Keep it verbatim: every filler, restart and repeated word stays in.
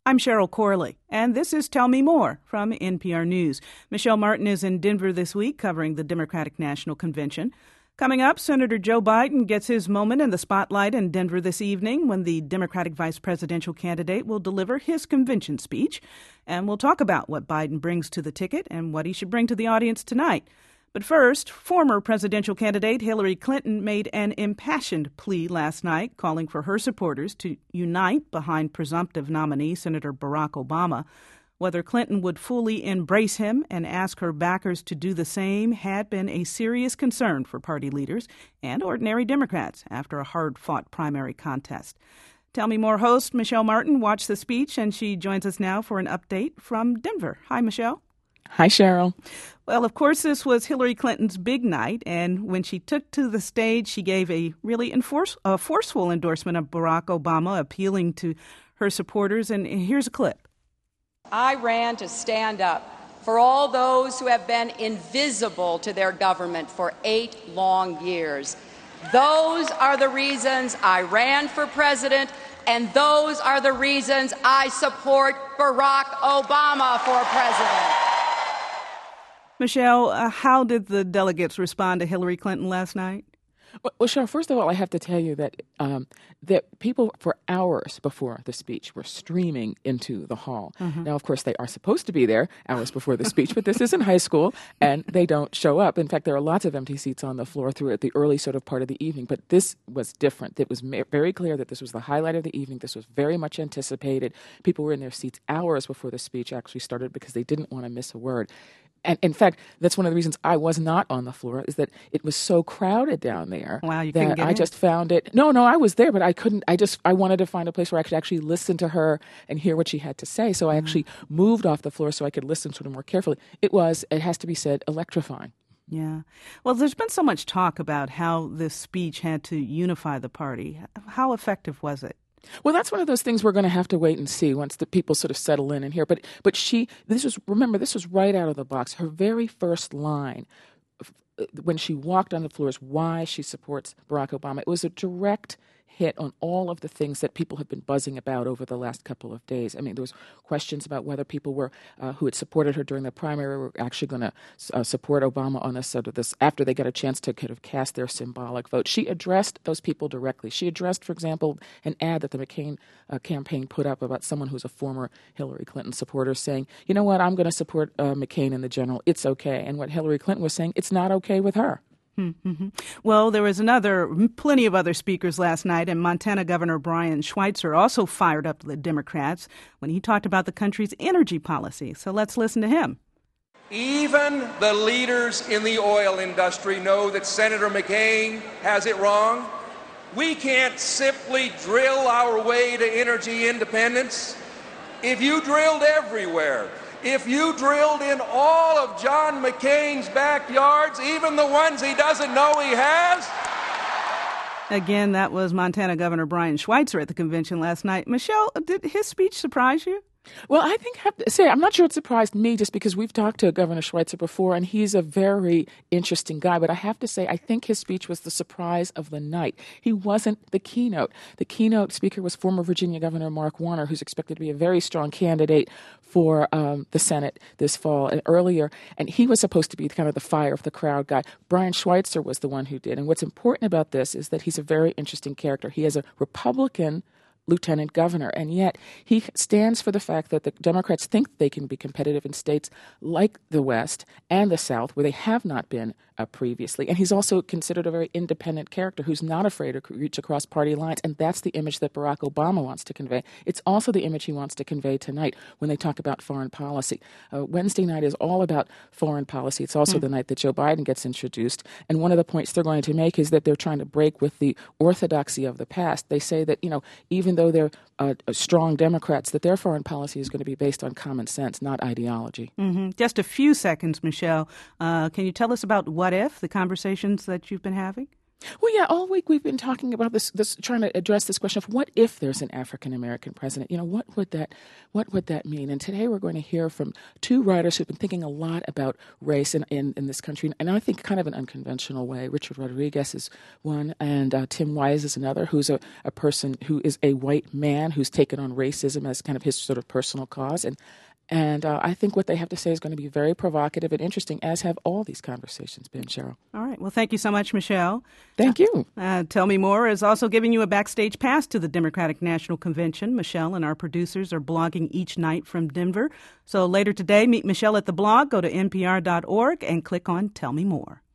I'm Cheryl Corley, and this is Tell Me More from N P R News. Michelle Martin is in Denver this week covering the Democratic National Convention. Coming up, Senator Joe Biden gets his moment in the spotlight in Denver this evening when the Democratic vice presidential candidate will deliver his convention speech. And we'll talk about what Biden brings to the ticket and what he should bring to the audience tonight. But first, former presidential candidate Hillary Clinton made an impassioned plea last night calling for her supporters to unite behind presumptive nominee Senator Barack Obama. Whether Clinton would fully embrace him and ask her backers to do the same had been a serious concern for party leaders and ordinary Democrats after a hard-fought primary contest. Tell Me More host Michelle Martin watched the speech, and she joins us now for an update from Denver. Hi, Michelle. Hi, Cheryl. Well, of course, this was Hillary Clinton's big night, and when she took to the stage, she gave a really enforce, a forceful endorsement of Barack Obama, appealing to her supporters. And here's a clip. I ran to stand up for all those who have been invisible to their government for eight long years. Those are the reasons I ran for president, and those are the reasons I support Barack Obama for president. Michelle, uh, how did the delegates respond to Hillary Clinton last night? Well, well, Cheryl, first of all, I have to tell you that um, that people for hours before the speech were streaming into the hall. Mm-hmm. Now, of course, they are supposed to be there hours before the speech, but this isn't high school, and they don't show up. In fact, there are lots of empty seats on the floor through the early sort of part of the evening, but this was different. It was ma- very clear that this was the highlight of the evening. This was very much anticipated. People were in their seats hours before the speech actually started because they didn't want to miss a word. And in fact, that's one of the reasons I was not on the floor, is that it was so crowded down there. Wow, you couldn't that get I in? just found it. No, no, I was there, but I couldn't. I just I wanted to find a place where I could actually listen to her and hear what she had to say. So I mm-hmm. actually moved off the floor so I could listen sort of more carefully. It was, it has to be said, electrifying. Yeah. Well, there's been so much talk about how this speech had to unify the party. How effective was it? Well, that's one of those things we're going to have to wait and see once the people sort of settle in and hear. But but she, this was, remember, this was right out of the box. Her very first line when she walked on the floor is why she supports Barack Obama. It was a direct hit on all of the things that people have been buzzing about over the last couple of days. I mean, there was questions about whether people were uh, who had supported her during the primary were actually going to uh, support Obama on this sort of this after they got a chance to kind of cast their symbolic vote. She addressed those people directly. She addressed, for example, an ad that the McCain uh, campaign put up about someone who's a former Hillary Clinton supporter saying, you know what, I'm going to support uh, McCain in the general. It's okay. And what Hillary Clinton was saying, it's not okay with her. Mm-hmm. Well, there was another, plenty of other speakers last night, and Montana Governor Brian Schweitzer also fired up the Democrats when he talked about the country's energy policy. So let's listen to him. Even the leaders in the oil industry know that Senator McCain has it wrong. We can't simply drill our way to energy independence. If you drilled everywhere, if you drilled in all of John McCain's backyards, even the ones he doesn't know he has. Again, that was Montana Governor Brian Schweitzer at the convention last night. Michelle, did his speech surprise you? Well, I think, have to say, I'm not sure it surprised me just because we've talked to Governor Schweitzer before, and he's a very interesting guy. But I have to say, I think his speech was the surprise of the night. He wasn't the keynote. The keynote speaker was former Virginia Governor Mark Warner, who's expected to be a very strong candidate for um, the Senate this fall and earlier. And he was supposed to be kind of the fire of the crowd guy. Brian Schweitzer was the one who did. And what's important about this is that he's a very interesting character. He is a Republican lieutenant governor, and yet he stands for the fact that the Democrats think they can be competitive in states like the West and the South, where they have not been uh, previously. And he's also considered a very independent character who's not afraid to reach across party lines, and that's the image that Barack Obama wants to convey. It's also the image he wants to convey tonight when they talk about foreign policy. Uh, Wednesday night is all about foreign policy. It's also mm. the night that Joe Biden gets introduced, and one of the points they're going to make is that they're trying to break with the orthodoxy of the past. They say that, you know, even though they're uh, strong Democrats, that their foreign policy is going to be based on common sense, not ideology. Mm-hmm. Just a few seconds, Michelle. Uh, can you tell us about What If, the conversations that you've been having? Well, yeah, all week we've been talking about this, this, trying to address this question of what if there's an African American president? You know, what would that, what would that mean? And today we're going to hear from two writers who've been thinking a lot about race in, in, in this country, and I think kind of an unconventional way. Richard Rodriguez is one, and uh, Tim Wise is another, who's a, a person who is a white man who's taken on racism as kind of his sort of personal cause. And And uh, I think what they have to say is going to be very provocative and interesting, as have all these conversations been, Cheryl. All right. Well, thank you so much, Michelle. Thank you. Uh, Tell Me More is also giving you a backstage pass to the Democratic National Convention. Michelle and our producers are blogging each night from Denver. So later today, meet Michelle at the blog. Go to N P R dot org and click on Tell Me More.